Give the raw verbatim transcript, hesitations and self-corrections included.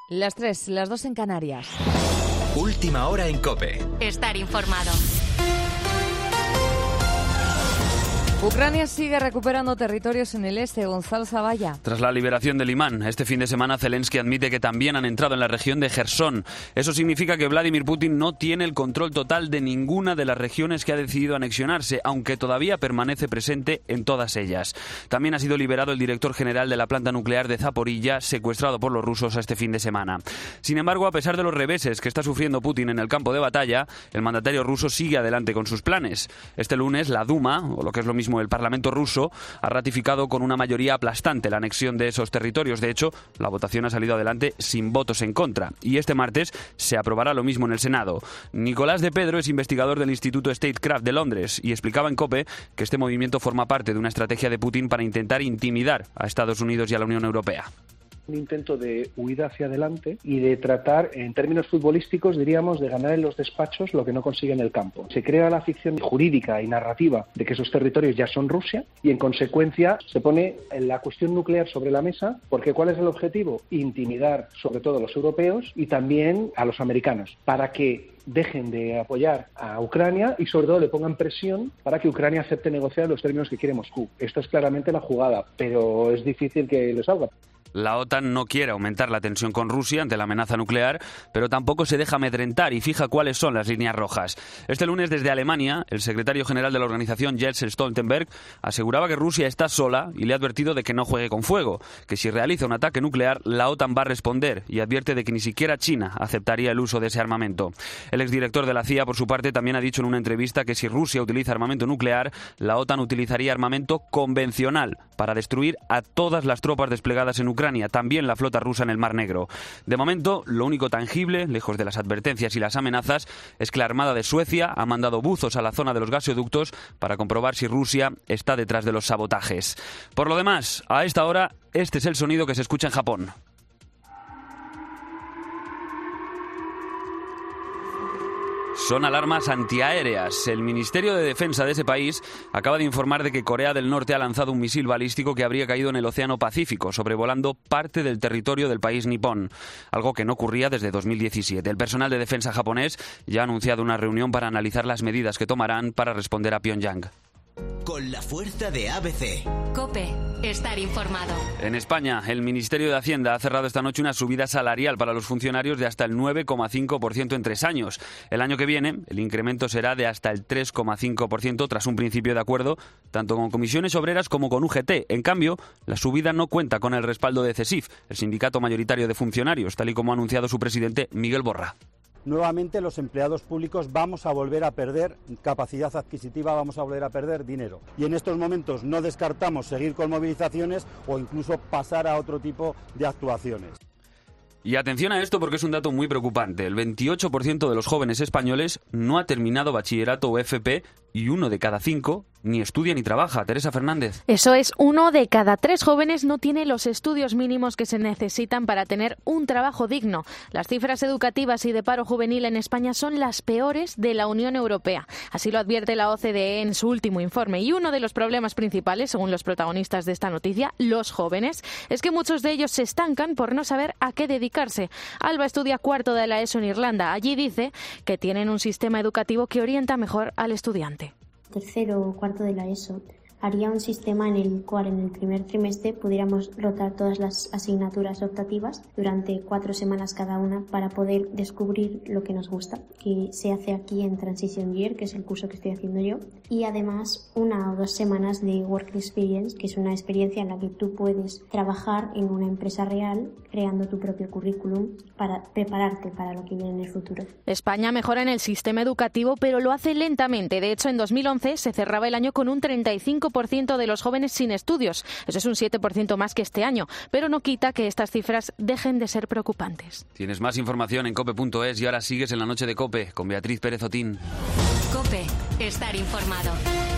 Las tres, las dos en Canarias. Última hora en COPE. Estar informado. Ucrania sigue recuperando territorios en el este. Gonzalo Zavalla. Tras la liberación de Limán, este fin de semana Zelensky admite que también han entrado en la región de Jersón. Eso significa que Vladimir Putin no tiene el control total de ninguna de las regiones que ha decidido anexionarse, aunque todavía permanece presente en todas ellas. También ha sido liberado el director general de la planta nuclear de Zaporilla, secuestrado por los rusos este fin de semana. Sin embargo, a pesar de los reveses que está sufriendo Putin en el campo de batalla, el mandatario ruso sigue adelante con sus planes. Este lunes, la Duma, o lo que es lo mismo el Parlamento ruso, ha ratificado con una mayoría aplastante la anexión de esos territorios. De hecho, la votación ha salido adelante sin votos en contra. Y este martes se aprobará lo mismo en el Senado. Nicolás de Pedro es investigador del Instituto Statecraft de Londres y explicaba en COPE que este movimiento forma parte de una estrategia de Putin para intentar intimidar a Estados Unidos y a la Unión Europea. Un intento de huida hacia adelante y de tratar, en términos futbolísticos, diríamos, de ganar en los despachos lo que no consigue en el campo. Se crea la ficción jurídica y narrativa de que esos territorios ya son Rusia y, en consecuencia, se pone la cuestión nuclear sobre la mesa, porque ¿cuál es el objetivo? Intimidar, sobre todo a los europeos y también a los americanos, para que dejen de apoyar a Ucrania y, sobre todo, le pongan presión para que Ucrania acepte negociar los términos que quiere Moscú. Esta es claramente la jugada, pero es difícil que le salga. La OTAN no quiere aumentar la tensión con Rusia ante la amenaza nuclear, pero tampoco se deja amedrentar y fija cuáles son las líneas rojas. Este lunes, desde Alemania, el secretario general de la organización, Jens Stoltenberg, aseguraba que Rusia está sola y le ha advertido de que no juegue con fuego, que si realiza un ataque nuclear, la OTAN va a responder, y advierte de que ni siquiera China aceptaría el uso de ese armamento. El exdirector de la C I A, por su parte, también ha dicho en una entrevista que si Rusia utiliza armamento nuclear, la OTAN utilizaría armamento convencional para destruir a todas las tropas desplegadas en Ucrania, también la flota rusa en el Mar Negro. De momento, lo único tangible, lejos de las advertencias y las amenazas, es que la Armada de Suecia ha mandado buzos a la zona de los gasoductos para comprobar si Rusia está detrás de los sabotajes. Por lo demás, a esta hora, este es el sonido que se escucha en Japón. Son alarmas antiaéreas. El Ministerio de Defensa de ese país acaba de informar de que Corea del Norte ha lanzado un misil balístico que habría caído en el Océano Pacífico, sobrevolando parte del territorio del país nipón, algo que no ocurría desde dos mil diecisiete. El personal de defensa japonés ya ha anunciado una reunión para analizar las medidas que tomarán para responder a Pyongyang. Con la fuerza de A B C. COPE. Estar informado. En España, el Ministerio de Hacienda ha cerrado esta noche una subida salarial para los funcionarios de hasta el nueve coma cinco por ciento en tres años. El año que viene, el incremento será de hasta el tres coma cinco por ciento tras un principio de acuerdo tanto con comisiones obreras como con U G T. En cambio, la subida no cuenta con el respaldo de CESIF, el sindicato mayoritario de funcionarios, tal y como ha anunciado su presidente Miguel Borra. Nuevamente los empleados públicos vamos a volver a perder capacidad adquisitiva, vamos a volver a perder dinero. Y en estos momentos no descartamos seguir con movilizaciones o incluso pasar a otro tipo de actuaciones. Y atención a esto porque es un dato muy preocupante. El veintiocho por ciento de los jóvenes españoles no ha terminado bachillerato o F P y uno de cada cinco ni estudia ni trabaja. Teresa Fernández. Eso es, uno de cada tres jóvenes no tiene los estudios mínimos que se necesitan para tener un trabajo digno. Las cifras educativas y de paro juvenil en España son las peores de la Unión Europea. Así lo advierte la O C D E en su último informe. Y uno de los problemas principales, según los protagonistas de esta noticia, los jóvenes, es que muchos de ellos se estancan por no saber a qué dedicarse. Alba estudia cuarto de la ESO en Irlanda. Allí dice que tienen un sistema educativo que orienta mejor al estudiante. Tercero o cuarto de la ESO haría un sistema en el cual en el primer trimestre pudiéramos rotar todas las asignaturas optativas durante cuatro semanas cada una para poder descubrir lo que nos gusta, que se hace aquí en Transition Year, que es el curso que estoy haciendo yo, y además una o dos semanas de Work Experience, que es una experiencia en la que tú puedes trabajar en una empresa real creando tu propio currículum para prepararte para lo que viene en el futuro. España mejora en el sistema educativo, pero lo hace lentamente. De hecho, en dos mil once se cerraba el año con un treinta y cinco por ciento de los jóvenes sin estudios. Eso es un siete por ciento más que este año, pero no quita que estas cifras dejen de ser preocupantes. Tienes más información en cope punto es y ahora sigues en la noche de COPE con Beatriz Pérez Otín. COPE. Estar informado.